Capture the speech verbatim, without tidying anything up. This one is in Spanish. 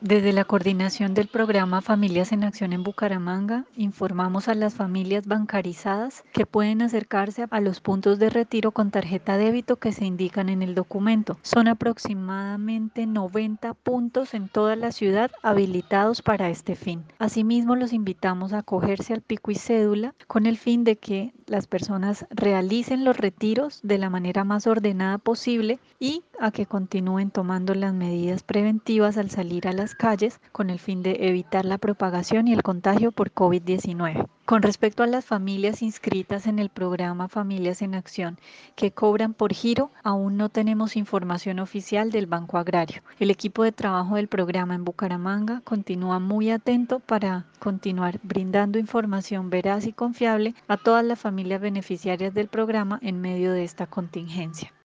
Desde la coordinación del programa Familias en Acción en Bucaramanga, informamos a las familias bancarizadas que pueden acercarse a los puntos de retiro con tarjeta débito que se indican en el documento. Son aproximadamente noventa puntos en toda la ciudad habilitados para este fin. Asimismo, los invitamos a acogerse al pico y cédula con el fin de que las personas realicen los retiros de la manera más ordenada posible y a que continúen tomando las medidas preventivas al salir a las calles con el fin de evitar la propagación y el contagio por COVID diecinueve. Con respecto a las familias inscritas en el programa Familias en Acción que cobran por giro, aún no tenemos información oficial del Banco Agrario. El equipo de trabajo del programa en Bucaramanga continúa muy atento para continuar brindando información veraz y confiable a todas las familias beneficiarias del programa en medio de esta contingencia.